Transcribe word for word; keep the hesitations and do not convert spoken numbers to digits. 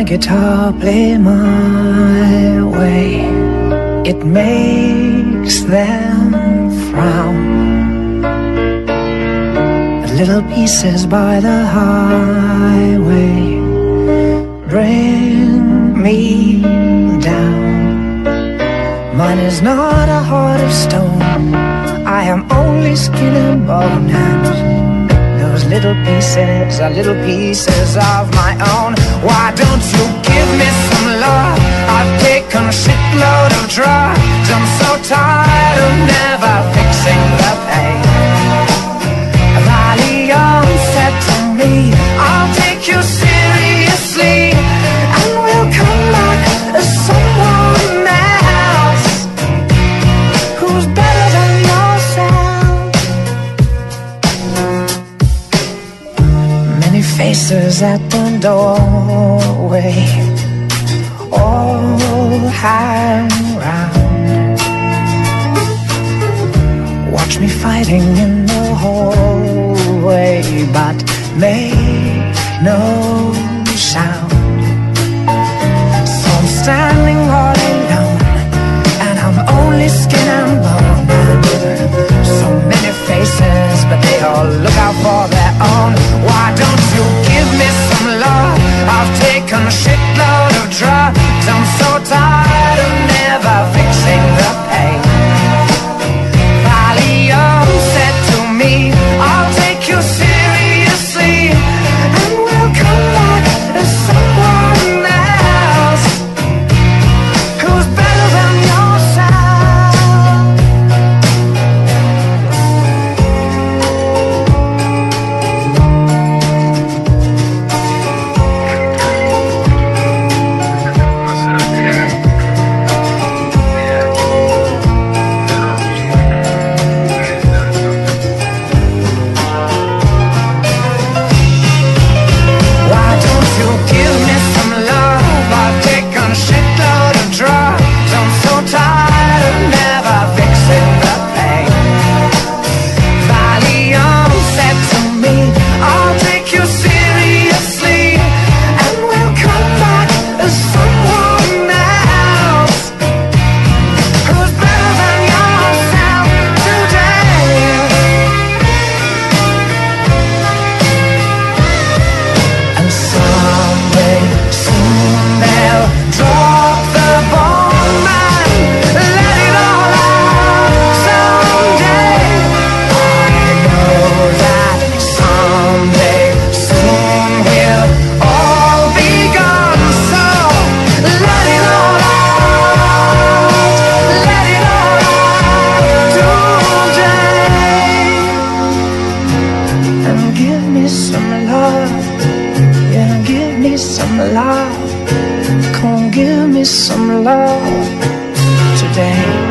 guitar play my way, it makes them frown. Little pieces by the highway bring me down. Mine is not a heart of stone, I am only skin and bone, and those little pieces are little pieces of my own. Why don't you give me some love? I've taken a shitload of drugs, I'm so tired of never fixing the pain. Valium said to me, I'll take you seriously, and we'll come back as someone else who's better than yourself. Many faces at the doorway all hang round. Watch me fighting in the hallway, but make no sound. So I'm standing all alone, and I'm only skin and bone. So many faces, but they all look out for their own. Why don't you give me some love? I've taken a shitload of drugs, I'm so tired of never fixing the pain. Valium said to me, I'll take you seriously, and we'll come back as someone else who's better than yourself. Why don't you give me some love? I've taken a shitload of drugs, I'm so tired of never fixing the pain. Valium said to me, I'll take you seriously, and we'll come back as someone else who's better than yourself today. And someday, soon they'll drop the bomb and let it all out. Someday, I know that someday, soon we'll all be gone. So let it all out, let it all out today. And give me some love, yeah, give me some love. Come on, give me some love today.